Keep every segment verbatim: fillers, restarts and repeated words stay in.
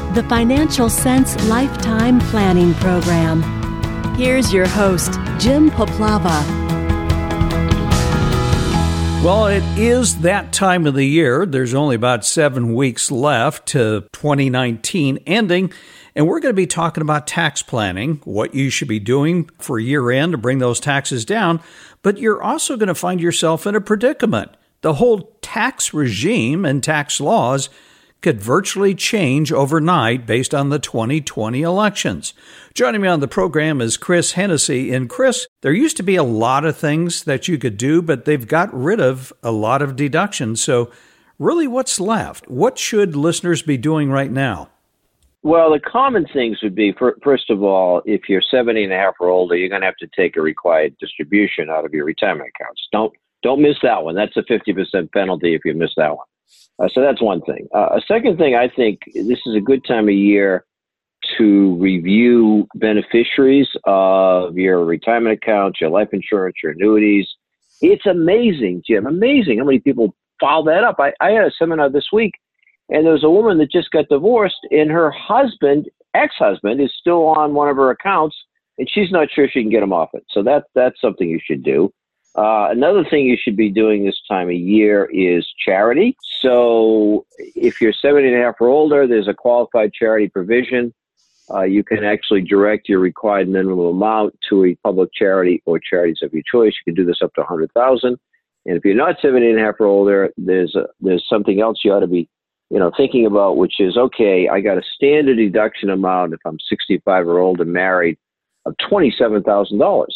the Financial Sense Lifetime Planning Program. Here's your host, Jim Poplava. Well, it is that time of the year. There's only about seven weeks left to twenty nineteen ending, and we're going to be talking about tax planning, what you should be doing for year end to bring those taxes down, but you're also going to find yourself in a predicament. The whole tax regime and tax laws could virtually change overnight based on the twenty twenty elections. Joining me on the program is Chris Hennessy. And Chris, there used to be a lot of things that you could do, but they've got rid of a lot of deductions. So really, what's left? What should listeners be doing right now? Well, the common things would be, first of all, if you're seventy and a half or older, you're going to have to take a required distribution out of your retirement accounts. Don't don't miss that one. That's a fifty percent penalty if you miss that one. Uh, so that's one thing. Uh, a second thing, I think this is a good time of year to review beneficiaries of your retirement accounts, your life insurance, your annuities. It's amazing, Jim, amazing how many people follow that up. I, I had a seminar this week, and there was a woman that just got divorced, and her husband, ex-husband, is still on one of her accounts, and she's not sure she can get him off it. So that that's something you should do. Uh, another thing you should be doing this time of year is charity. So if you're seventy and a half or older, there's a qualified charity provision. Uh, you can actually direct your required minimum amount to a public charity or charities of your choice. You can do this up to one hundred thousand dollars. And if you're not seventy and a half or older, there's a, there's something else you ought to be, you know, thinking about, which is, okay, I got a standard deduction amount if I'm sixty-five or older, married, of twenty-seven thousand dollars.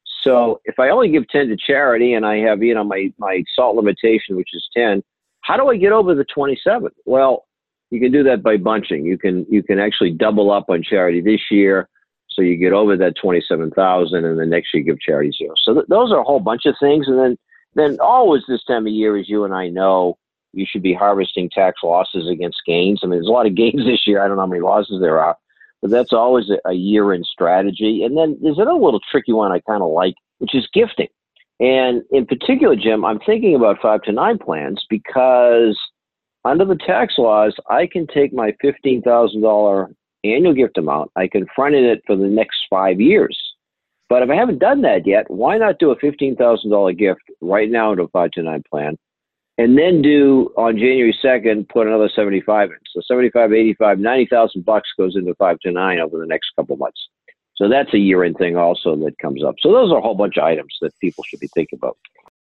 So if I only give ten to charity and I have, you know, my, my SALT limitation, which is ten, how do I get over the twenty-seven? Well, you can do that by bunching. You can you can actually double up on charity this year, so you get over that twenty-seven thousand, and then next year you give charity zero. So th- those are a whole bunch of things. And then then always this time of year, as you and I know, you should be harvesting tax losses against gains. I mean, there's a lot of gains this year. I don't know how many losses there are. But that's always a, a year-end strategy. And then there's another little tricky one I kind of like, which is gifting. And in particular, Jim, I'm thinking about five to nine plans because under the tax laws, I can take my fifteen thousand dollars annual gift amount, I can front end it for the next five years. But if I haven't done that yet, why not do a fifteen thousand dollars gift right now into a five to nine plan? And then do on January second, put another seventy-five in. So seventy-five, eighty-five, ninety thousand bucks goes into five to nine over the next couple of months. So that's a year-end thing also that comes up. So those are a whole bunch of items that people should be thinking about.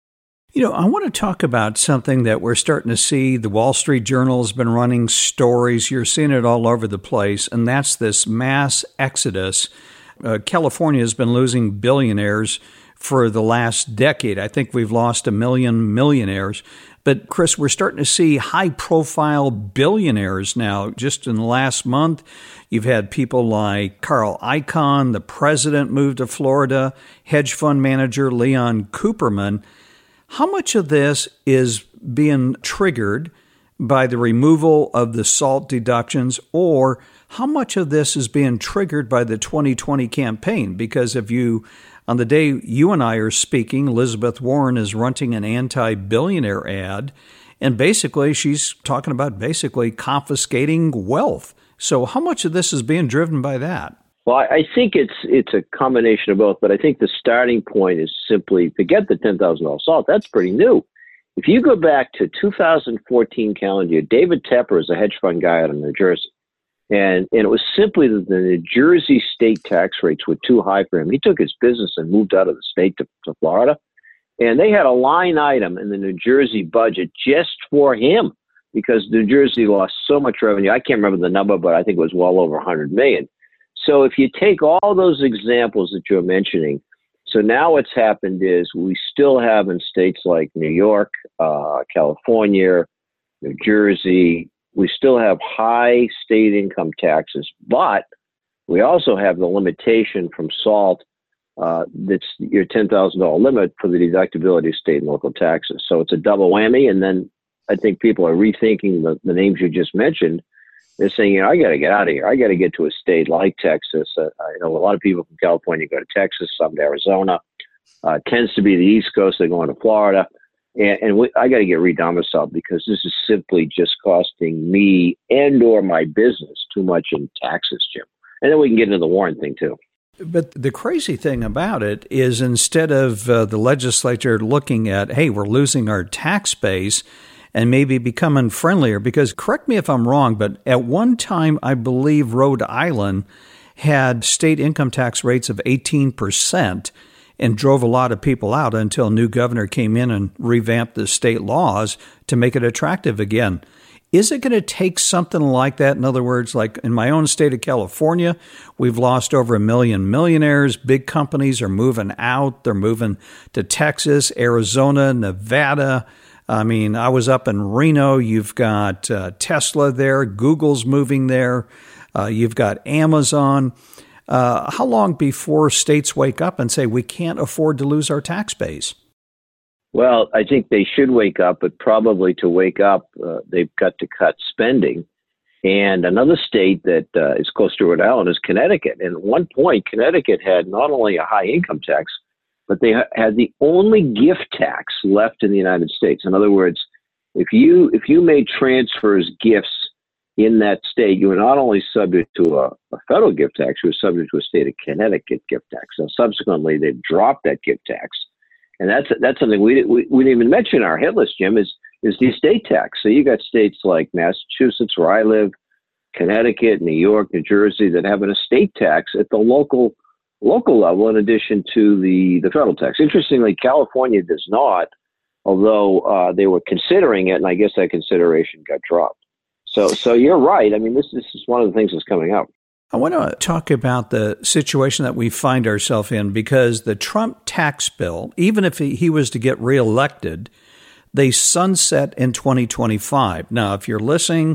You know, I want to talk about something that we're starting to see. The Wall Street Journal has been running stories. You're seeing it all over the place, and that's this mass exodus. Uh, California has been losing billionaires for the last decade. I think we've lost a million millionaires. But, Chris, we're starting to see high-profile billionaires now. Just in the last month, you've had people like Carl Icahn, the president, moved to Florida, hedge fund manager Leon Cooperman. How much of this is being triggered by the removal of the SALT deductions, or how much of this is being triggered by the twenty twenty campaign? Because if you... On the day you and I are speaking, Elizabeth Warren is running an anti-billionaire ad, and basically she's talking about basically confiscating wealth. So how much of this is being driven by that? Well, I think it's it's a combination of both, but I think the starting point is simply forget the ten thousand dollars SALT. That's pretty new. If you go back to two thousand fourteen calendar year, David Tepper is a hedge fund guy out of New Jersey. And, and it was simply that the New Jersey state tax rates were too high for him. He took his business and moved out of the state to, to Florida. And they had a line item in the New Jersey budget just for him because New Jersey lost so much revenue. I can't remember the number, but I think it was well over one hundred million dollars. So if you take all those examples that you're mentioning, so now what's happened is we still have in states like New York, uh, California, New Jersey, we still have high state income taxes, but we also have the limitation from SALT uh, that's your ten thousand dollars limit for the deductibility of state and local taxes. So it's a double whammy. And then I think people are rethinking the, the names you just mentioned. They're saying, you know, I got to get out of here. I got to get to a state like Texas. Uh, I know a lot of people from California go to Texas, some to Arizona. Uh, tends to be the East Coast. They're going to Florida. And, and we, I got to get re-domiciled because this is simply just costing me and or my business too much in taxes, Jim. And then we can get into the Warren thing, too. But the crazy thing about it is instead of uh, the legislature looking at, hey, we're losing our tax base and maybe becoming friendlier, because correct me if I'm wrong, but at one time, I believe Rhode Island had state income tax rates of eighteen percent and drove a lot of people out until a new governor came in and revamped the state laws to make it attractive again. Is it going to take something like that? In other words, like in my own state of California, we've lost over a million millionaires. Big companies are moving out. They're moving to Texas, Arizona, Nevada. I mean, I was up in Reno. You've got uh, Tesla there. Google's moving there. Uh, you've got Amazon. Uh, how long before states wake up and say, we can't afford to lose our tax base? Well, I think they should wake up, but probably to wake up, uh, they've got to cut spending. And another state that uh, is close to Rhode Island is Connecticut. And at one point, Connecticut had not only a high income tax, but they ha- had the only gift tax left in the United States. In other words, if you if you made transfers, gifts in that state, you were not only subject to a, a federal gift tax, you were subject to a state of Connecticut gift tax. And subsequently, they've dropped that gift tax. And that's that's something we, we we didn't even mention in our hit list, Jim, is is the estate tax. So you got states like Massachusetts, where I live, Connecticut, New York, New Jersey, that have an estate tax at the local local level in addition to the, the federal tax. Interestingly, California does not, although uh, they were considering it, and I guess that consideration got dropped. So so you're right. I mean, this, this is one of the things that's coming up. I want to talk about the situation that we find ourselves in, because the Trump tax bill, even if he was to get reelected, they sunset in twenty twenty-five. Now, if you're listening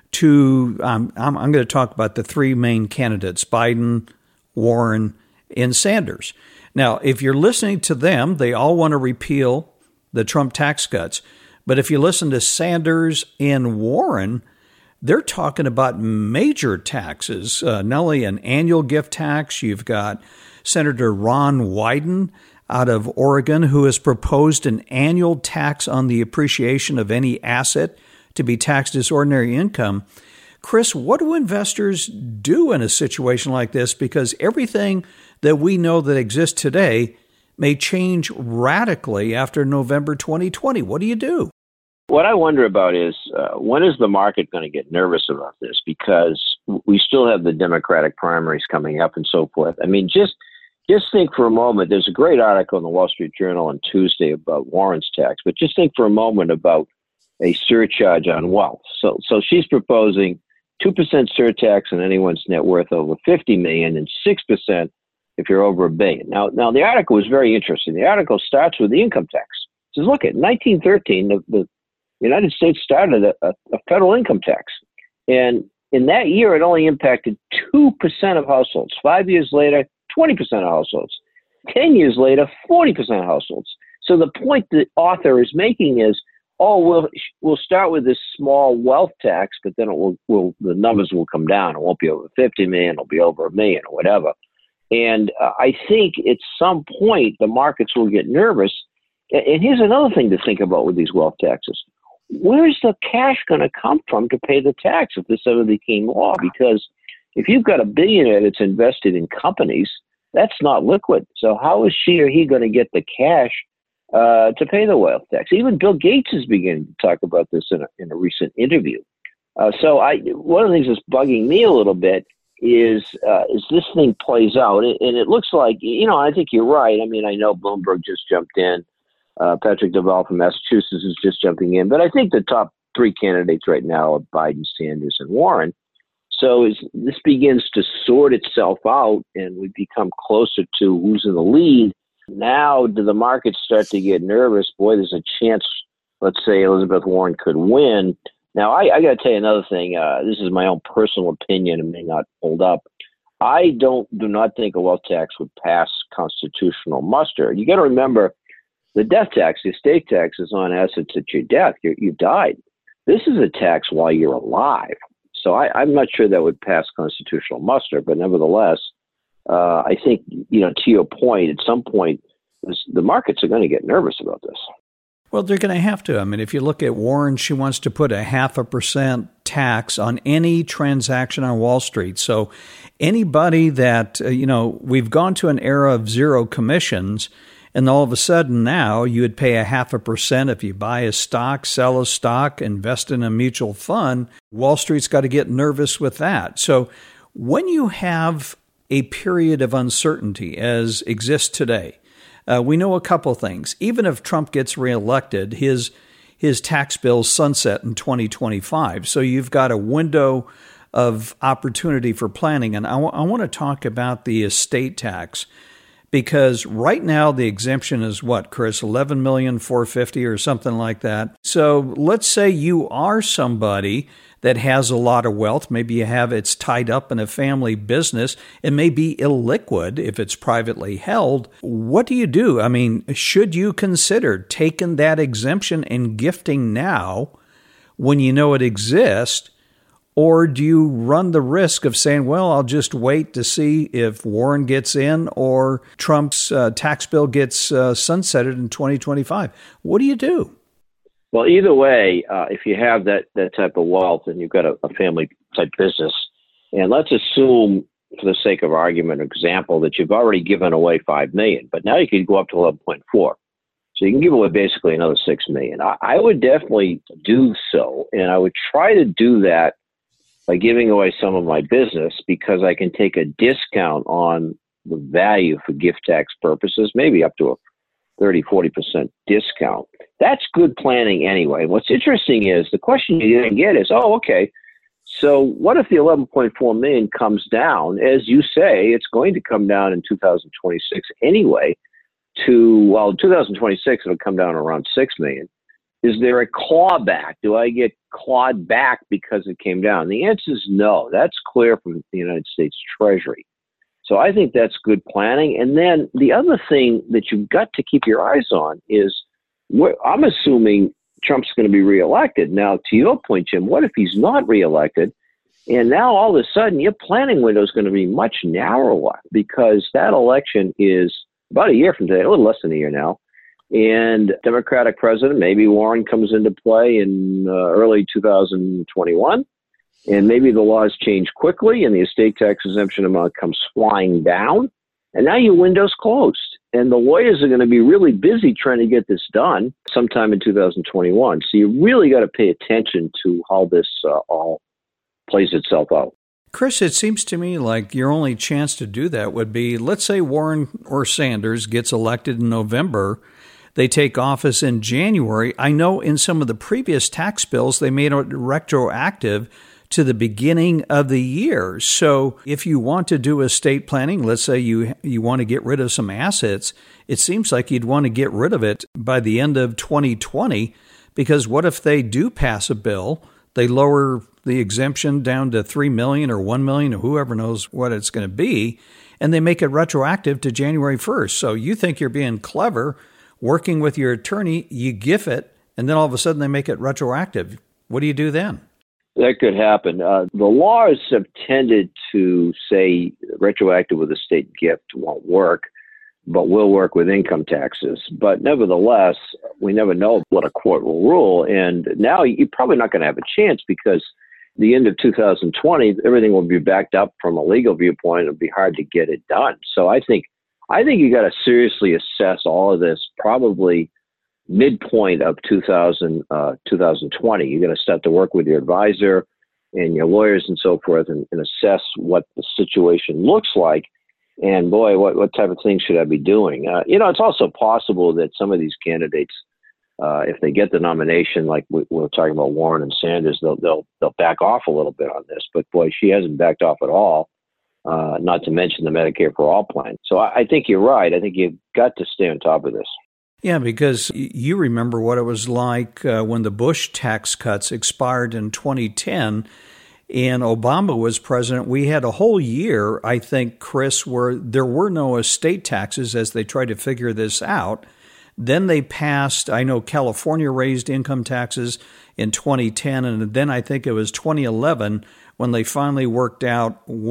to, um, I'm, I'm going to talk about the three main candidates, Biden, Warren, and Sanders. Now, if you're listening to them, they all want to repeal the Trump tax cuts. But if you listen to Sanders and Warren, they're talking about major taxes, uh, not only an annual gift tax. You've got Senator Ron Wyden out of Oregon, who has proposed an annual tax on the appreciation of any asset to be taxed as ordinary income. Chris, what do investors do in a situation like this? Because everything that we know that exists today may change radically after November twenty twenty. What do you do? What I wonder about is uh, when is the market going to get nervous about this? Because we still have the Democratic primaries coming up and so forth. I mean, just just think for a moment. There's a great article in the Wall Street Journal on Tuesday about Warren's tax, but just think for a moment about a surcharge on wealth. So, so she's proposing two percent surtax on anyone's net worth over fifty million dollars and six percent if you're over a billion. Now, now the article was very interesting. The article starts with the income tax. It says, look, at nineteen thirteen, the, the The United States started a, a, a federal income tax. And in that year, it only impacted two percent of households. Five years later, twenty percent of households. Ten years later, forty percent of households. So the point the author is making is, oh, we'll, we'll start with this small wealth tax, but then it will, will the numbers will come down. It won't be over fifty million, it'll be over a million or whatever. And uh, I think at some point, the markets will get nervous. And here's another thing to think about with these wealth taxes. Where's the cash going to come from to pay the tax if this ever became law? Because if you've got a billionaire that's invested in companies, that's not liquid. So how is she or he going to get the cash uh, to pay the wealth tax? Even Bill Gates is beginning to talk about this in a, in a recent interview. Uh, so I, one of the things that's bugging me a little bit is uh, as this thing plays out, and it looks like, you know, I think you're right. I mean, I know Bloomberg just jumped in. Uh, Patrick Deval from Massachusetts is just jumping in. But I think the top three candidates right now are Biden, Sanders, and Warren. So as this begins to sort itself out and we become closer to who's in the lead, now do the markets start to get nervous? Boy, there's a chance, let's say, Elizabeth Warren could win. Now, I, I got to tell you another thing. Uh, this is my own personal opinion and may not hold up. I don't do not think a wealth tax would pass constitutional muster. You got to remember, the death tax, the estate tax, is on assets at your death. You're, you died. This is a tax while you're alive. So I, I'm not sure that would pass constitutional muster, but nevertheless, uh, I think, you know, to your point, at some point, this, the markets are going to get nervous about this. Well, they're going to have to. I mean, if you look at Warren, she wants to put a half a percent tax on any transaction on Wall Street. So anybody that, uh, you know, we've gone to an era of zero commissions, and all of a sudden now you would pay a half a percent if you buy a stock, sell a stock, invest in a mutual fund. Wall Street's got to get nervous with that. So when you have a period of uncertainty as exists today, Uh, we know a couple things. Even if Trump gets reelected, his his tax bills sunset in twenty twenty-five. So you've got a window of opportunity for planning. And I, w- I want to talk about the estate tax, because right now the exemption is what, Chris, eleven million four hundred fifty thousand or something like that. So let's say you are somebody that has a lot of wealth. Maybe you have it's tied up in a family business. It may be illiquid if it's privately held. What do you do? I mean, should you consider taking that exemption and gifting now when you know it exists? Or do you run the risk of saying, well, I'll just wait to see if Warren gets in or Trump's uh, tax bill gets uh, sunsetted in twenty twenty-five? What do you do? Well, either way, uh, if you have that, that type of wealth and you've got a, a family type business, and let's assume, for the sake of argument, example, that you've already given away five million dollars, but now you can go up to eleven point four. So you can give away basically another six million dollars. I, I would definitely do so, and I would try to do that by giving away some of my business, because I can take a discount on the value for gift tax purposes, maybe up to a thirty, forty percent discount. That's good planning anyway. What's interesting is the question you didn't get is, oh, okay, so what if the eleven point four million comes down? As you say, it's going to come down in two thousand twenty-six anyway to, well, in two thousand twenty-six, it'll come down around six million. Is there a clawback? Do I get clawed back because it came down? The answer is no. That's clear from the United States Treasury. So I think that's good planning. And then the other thing that you've got to keep your eyes on is, I'm assuming Trump's going to be reelected. Now, to your point, Jim, what if he's not reelected? And now all of a sudden your planning window is going to be much narrower, because that election is about a year from today, a little less than a year now. And Democratic president, maybe Warren comes into play in uh, early two thousand twenty-one. And maybe the laws change quickly and the estate tax exemption amount comes flying down. And now your window's closed. And the lawyers are going to be really busy trying to get this done sometime in two thousand twenty-one. So you really got to pay attention to how this uh, all plays itself out. Chris, it seems to me like your only chance to do that would be, let's say Warren or Sanders gets elected in November. They take office in January. I know in some of the previous tax bills, they made it retroactive to the beginning of the year. So if you want to do estate planning, let's say you you want to get rid of some assets, it seems like you'd want to get rid of it by the end of twenty twenty, because what if they do pass a bill, they lower the exemption down to three million dollars or one million dollars or whoever knows what it's going to be, and they make it retroactive to January first. So you think you're being clever, working with your attorney, you gift it, and then all of a sudden they make it retroactive. What do you do then? That could happen. Uh, the laws have tended to say retroactive with a state gift won't work, but will work with income taxes. But nevertheless, we never know what a court will rule. And now you're probably not going to have a chance, because the end of two thousand twenty, everything will be backed up from a legal viewpoint. It'll be hard to get it done. So I think I think you got to seriously assess all of this probably midpoint of two thousand, uh, two thousand twenty. You're going to start to work with your advisor and your lawyers and so forth, and, and assess what the situation looks like. And boy, what, what type of things should I be doing? Uh, you know, it's also possible that some of these candidates, uh, if they get the nomination, like we, we're talking about Warren and Sanders, they'll, they'll, they'll back off a little bit on this. But boy, she hasn't backed off at all. Uh, not to mention the Medicare for All plan. So I, I think you're right. I think you've got to stay on top of this. Yeah, because you remember what it was like uh, when the Bush tax cuts expired in twenty ten and Obama was president. We had a whole year, I think, Chris, where there were no estate taxes as they tried to figure this out. Then they passed, I know California raised income taxes in twenty ten, and then I think it was twenty eleven when they finally worked out what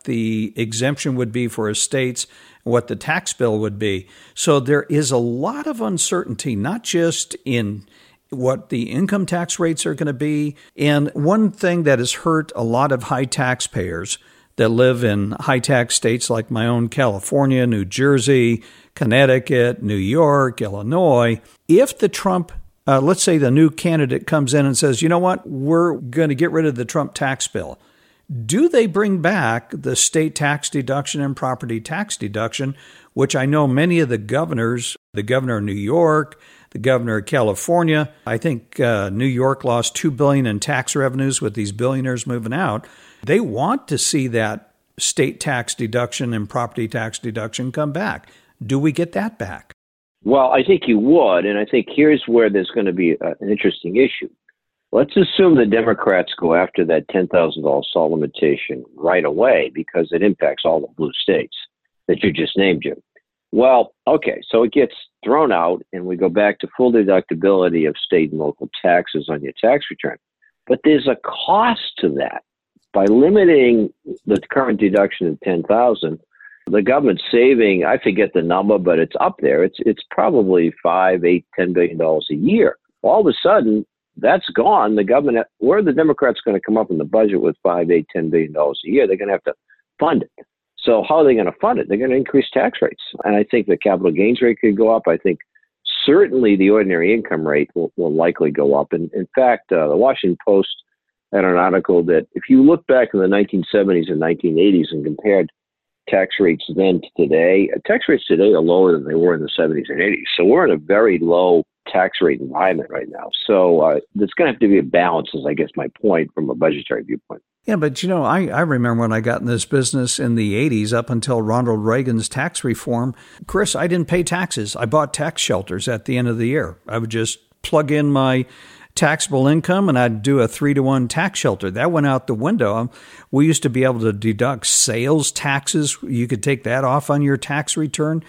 the exemption would be for estates, what the tax bill would be. So there is a lot of uncertainty, not just in what the income tax rates are going to be. And one thing that has hurt a lot of high taxpayers that live in high tax states like my own California, New Jersey, Connecticut, New York, Illinois, if the Trump, uh, let's say the new candidate comes in and says, you know what, we're going to get rid of the Trump tax bill. Do they bring back the state tax deduction and property tax deduction, which I know many of the governors, the governor of New York, the governor of California, I think uh, New York lost two billion dollars in tax revenues with these billionaires moving out. They want to see that state tax deduction and property tax deduction come back. Do we get that back? Well, I think you would, and I think here's where there's going to be a, an interesting issue. Let's assume the Democrats go after that ten thousand dollars SALT limitation right away because it impacts all the blue states that you just named, Jim. Well, okay, so it gets thrown out and we go back to full deductibility of state and local taxes on your tax return. But there's a cost to that. By limiting the current deduction of ten thousand dollars, the government's saving, I forget the number, but it's up there. It's it's probably five, eight, ten billion dollars a year. All of a sudden, that's gone. The government, where are the Democrats going to come up in the budget with five, eight, ten billion dollars a year? They're going to have to fund it. So how are they going to fund it? They're going to increase tax rates. And I think the capital gains rate could go up. I think certainly the ordinary income rate will, will likely go up. And in fact, uh, the Washington Post had an article that if you look back in the nineteen seventies and nineteen eighties and compared tax rates then to today, tax rates today are lower than they were in the seventies and eighties. So we're in a very low tax rate environment right now. So uh, there's going to have to be a balance, is I guess my point from a budgetary viewpoint. Yeah, but you know, I, I remember when I got in this business in the eighties up until Ronald Reagan's tax reform, Chris, I didn't pay taxes. I bought tax shelters at the end of the year. I would just plug in my taxable income and I'd do a three to one tax shelter. That went out the window. We used to be able to deduct sales taxes. You could take that off on your tax return.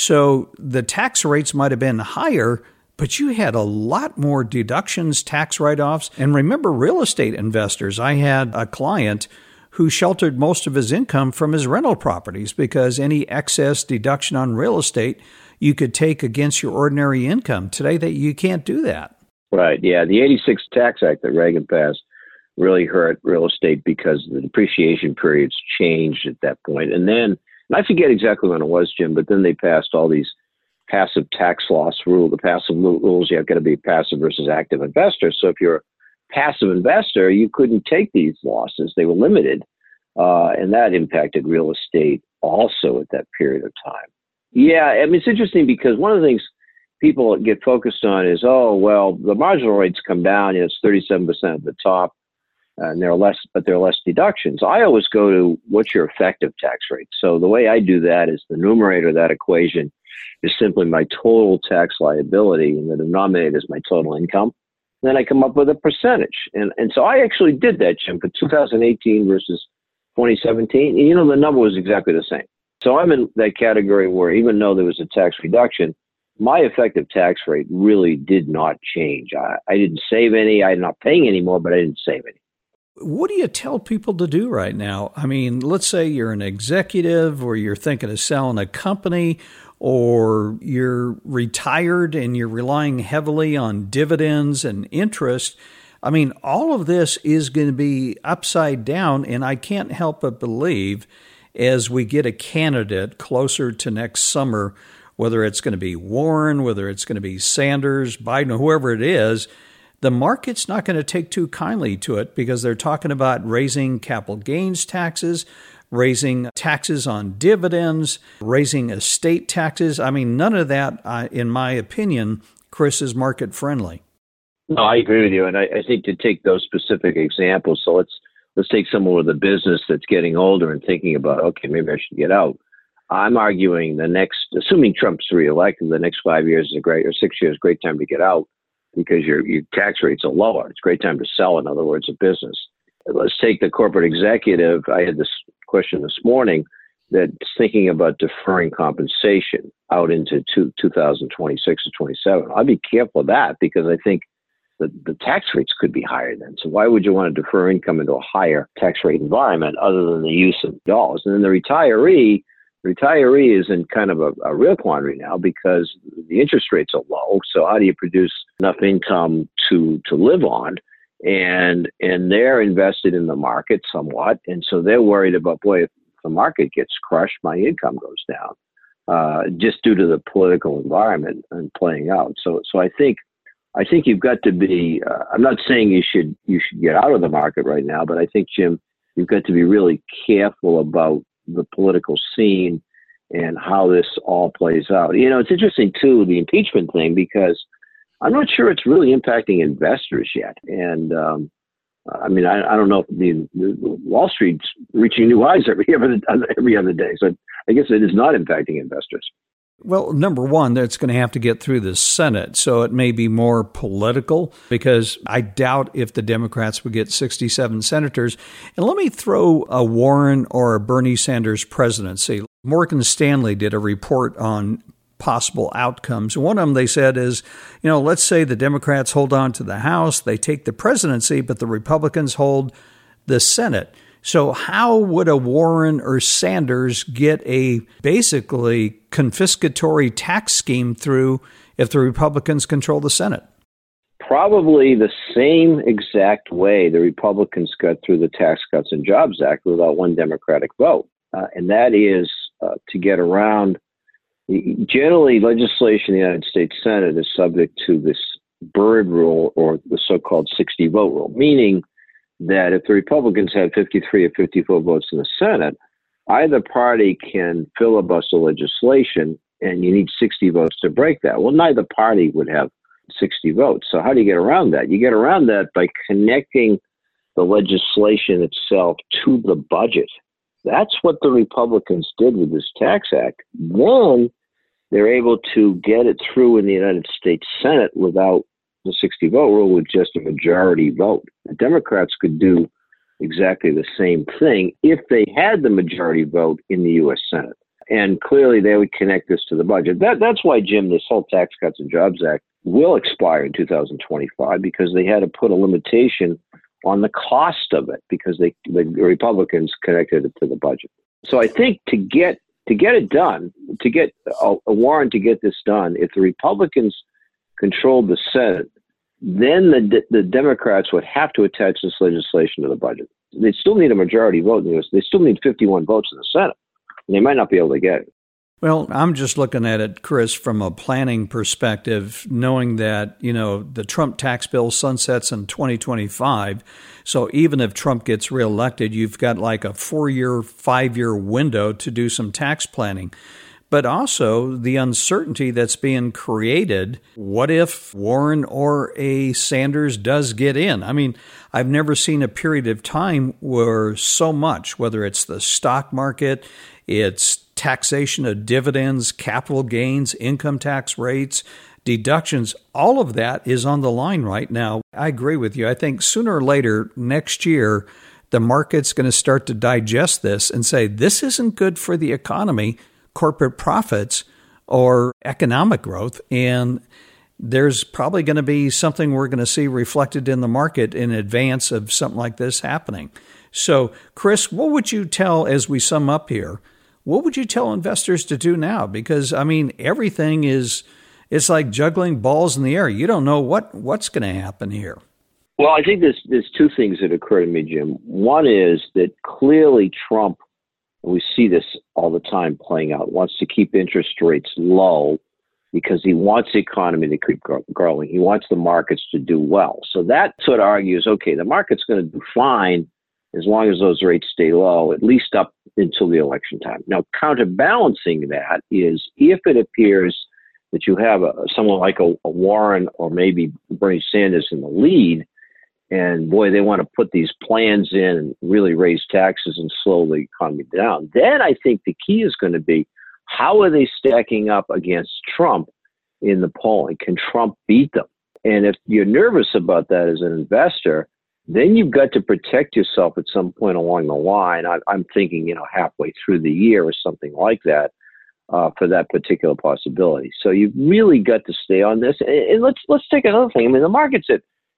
So the tax rates might have been higher, but you had a lot more deductions, tax write-offs. And remember, real estate investors, I had a client who sheltered most of his income from his rental properties because any excess deduction on real estate you could take against your ordinary income. Today, that you can't do that. Right. Yeah. The eighty-six Tax Act that Reagan passed really hurt real estate because the depreciation periods changed at that point. And then, and I forget exactly when it was, Jim, but then they passed all these passive tax loss rule, the passive rules. You have got to be a passive versus active investor. So if you're a passive investor, you couldn't take these losses. They were limited. Uh, and that impacted real estate also at that period of time. Yeah. I mean, it's interesting because one of the things people get focused on is, oh, well, the marginal rates come down. You know, it's thirty-seven percent at the top, and there are less, but there are less deductions. I always go to what's your effective tax rate. So the way I do that is the numerator of that equation is simply my total tax liability, and the denominator is my total income. Then I come up with a percentage, and and so I actually did that, Jim, for two thousand eighteen versus twenty seventeen. And you know, the number was exactly the same. So I'm in that category where even though there was a tax reduction, my effective tax rate really did not change. I, I didn't save any. I'm not paying any more, but I didn't save any. What do you tell people to do right now? I mean, let's say you're an executive or you're thinking of selling a company or you're retired and you're relying heavily on dividends and interest. I mean, all of this is going to be upside down, and I can't help but believe as we get a candidate closer to next summer, whether it's going to be Warren, whether it's going to be Sanders, Biden, whoever it is, the market's not going to take too kindly to it because they're talking about raising capital gains taxes, raising taxes on dividends, raising estate taxes. I mean, none of that, uh, in my opinion, Chris, is market friendly. No, I agree with you. And I, I think to take those specific examples, so let's let's take someone with a business that's getting older and thinking about, okay, maybe I should get out. I'm arguing the next, assuming Trump's reelected, the next five years is a great, or six years, great time to get out because your your tax rates are lower. It's a great time to sell, in other words, a business. Let's take the corporate executive. I had this question this morning that's thinking about deferring compensation out into two, 2026 or twenty-seven. I'll be careful of that because I think the, the tax rates could be higher then. So why would you want to defer income into a higher tax rate environment other than the use of dollars? And then the retiree, retiree is in kind of a, a real quandary now because the interest rates are low. So how do you produce enough income to to live on? And and they're invested in the market somewhat, and so they're worried about, boy, if the market gets crushed, my income goes down, uh, just due to the political environment and playing out. So so I think I think you've got to be. Uh, I'm not saying you should you should get out of the market right now, but I think, Jim, you've got to be really careful about the political scene and how this all plays out. You know, it's interesting too, the impeachment thing, because I'm not sure it's really impacting investors yet. And um, I mean, I, I don't know if the, the Wall Street's reaching new highs every every, every other day. So I guess it is not impacting investors. Well, number one, that's going to have to get through the Senate, so it may be more political, because I doubt if the Democrats would get sixty-seven senators. And let me throw a Warren or a Bernie Sanders presidency. Morgan Stanley did a report on possible outcomes. One of them, they said, is, you know, let's say the Democrats hold on to the House, they take the presidency, but the Republicans hold the Senate. So how would a Warren or Sanders get a basically confiscatory tax scheme through if the Republicans control the Senate? Probably the same exact way the Republicans got through the Tax Cuts and Jobs Act without one Democratic vote. Uh, and that is uh, to get around, generally legislation in the United States Senate is subject to this Byrd rule, or the so-called sixty vote rule, meaning that if the Republicans had fifty-three or fifty-four votes in the Senate, either party can filibuster legislation, and you need sixty votes to break that. Well, neither party would have sixty votes. So how do you get around that? You get around that by connecting the legislation itself to the budget. That's what the Republicans did with this tax act. Then they're able to get it through in the United States Senate without the sixty vote rule, with just a majority vote. The Democrats could do exactly the same thing if they had the majority vote in the U S Senate. And clearly they would connect this to the budget. That, that's why, Jim, this whole Tax Cuts and Jobs Act will expire in two thousand twenty-five, because they had to put a limitation on the cost of it, because they, the Republicans connected it to the budget. So I think to get to get it done, to get a, a warrant to get this done, if the Republicans controlled the Senate, then the the Democrats would have to attach this legislation to the budget. They still need a majority vote in the U S. They still need fifty-one votes in the Senate. And they might not be able to get it. Well, I'm just looking at it, Chris, from a planning perspective, knowing that, you know, the Trump tax bill sunsets in twenty twenty-five. So even if Trump gets reelected, you've got like a four-year, five-year window to do some tax planning. But also the uncertainty that's being created. What if Warren or a Sanders does get in? I mean, I've never seen a period of time where so much, whether it's the stock market, it's taxation of dividends, capital gains, income tax rates, deductions, all of that is on the line right now. I agree with you. I think sooner or later next year, the market's going to start to digest this and say, this isn't good for the economy, corporate profits, or economic growth. And there's probably going to be something we're going to see reflected in the market in advance of something like this happening. So, Chris, what would you tell, as we sum up here, what would you tell investors to do now? Because, I mean, everything is, it's like juggling balls in the air. You don't know what, what's going to happen here. Well, I think there's, there's two things that occur to me, Jim. One is that clearly Trump, we see this all the time playing out, wants to keep interest rates low because he wants the economy to keep growing. He wants the markets to do well. So that sort of argues, okay, the market's going to do fine as long as those rates stay low, at least up until the election time. Now, counterbalancing that is if it appears that you have a, someone like a, a Warren or maybe Bernie Sanders in the lead, and boy, they want to put these plans in and really raise taxes and slow the economy down, then I think the key is going to be, how are they stacking up against Trump in the polling? Can Trump beat them? And if you're nervous about that as an investor, then you've got to protect yourself at some point along the line. I, I'm thinking, you know, halfway through the year or something like that uh, for that particular possibility. So you've really got to stay on this. And, and let's let's take another thing. I mean, the market's at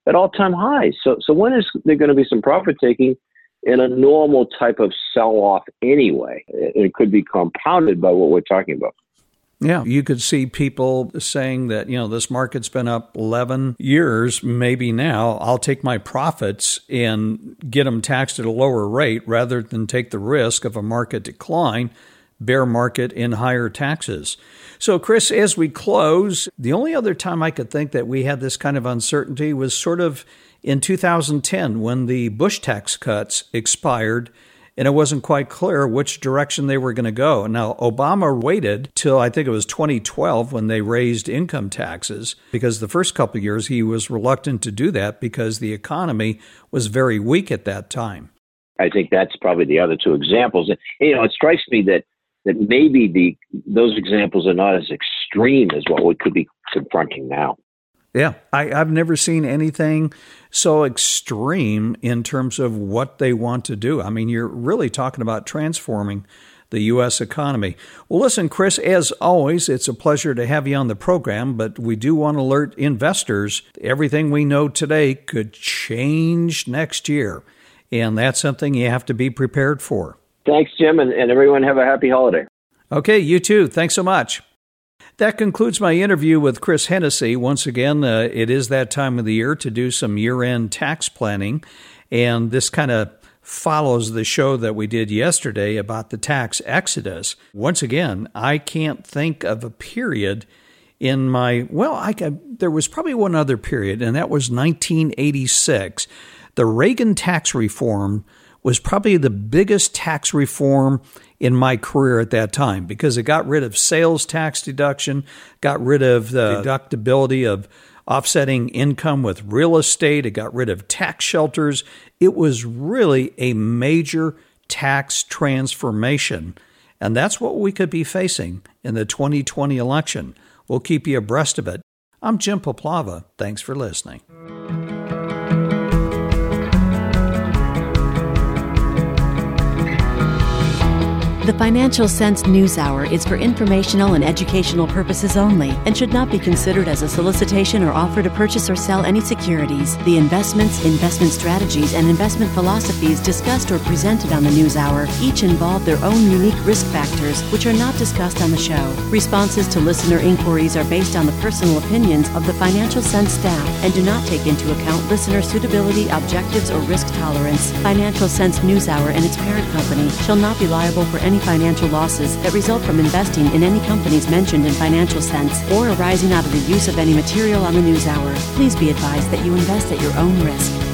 at all-time highs. So, so when is there going to be some profit taking in a normal type of sell-off anyway? It, it could be compounded by what we're talking about. Yeah, you could see people saying that, you know, this market's been up eleven years, maybe now I'll take my profits and get them taxed at a lower rate rather than take the risk of a market decline, bear market, in higher taxes. So, Chris, as we close, the only other time I could think that we had this kind of uncertainty was sort of in two thousand ten when the Bush tax cuts expired, and it wasn't quite clear which direction they were going to go. Now, Obama waited till I think it was twenty twelve when they raised income taxes, because the first couple of years he was reluctant to do that because the economy was very weak at that time. I think that's probably the other two examples. And, you know, it strikes me that that maybe the those examples are not as extreme as what we could be confronting now. Yeah, I, I've never seen anything so extreme in terms of what they want to do. I mean, you're really talking about transforming the U S economy. Well, listen, Chris, as always, it's a pleasure to have you on the program, but we do want to alert investors everything we know today could change next year, and that's something you have to be prepared for. Thanks, Jim, and, and everyone have a happy holiday. Okay, you too. Thanks so much. That concludes my interview with Chris Hennessy. Once again, uh, it is that time of the year to do some year-end tax planning, and this kind of follows the show that we did yesterday about the tax exodus. Once again, I can't think of a period in my, well, I could, there was probably one other period, and that was nineteen eighty-six. The Reagan tax reform was probably the biggest tax reform in my career at that time, because it got rid of sales tax deduction, got rid of the deductibility of offsetting income with real estate, it got rid of tax shelters. It was really a major tax transformation, and that's what we could be facing in the twenty twenty election. We'll keep you abreast of it. I'm Jim Poplava. Thanks for listening. The Financial Sense News Hour is for informational and educational purposes only and should not be considered as a solicitation or offer to purchase or sell any securities. The investments, investment strategies, and investment philosophies discussed or presented on the News Hour each involve their own unique risk factors, which are not discussed on the show. Responses to listener inquiries are based on the personal opinions of the Financial Sense staff and do not take into account listener suitability, objectives, or risk tolerance. Financial Sense News Hour and its parent company shall not be liable for any financial losses that result from investing in any companies mentioned in Financial Sense or arising out of the use of any material on the News Hour. Please be advised that you invest at your own risk.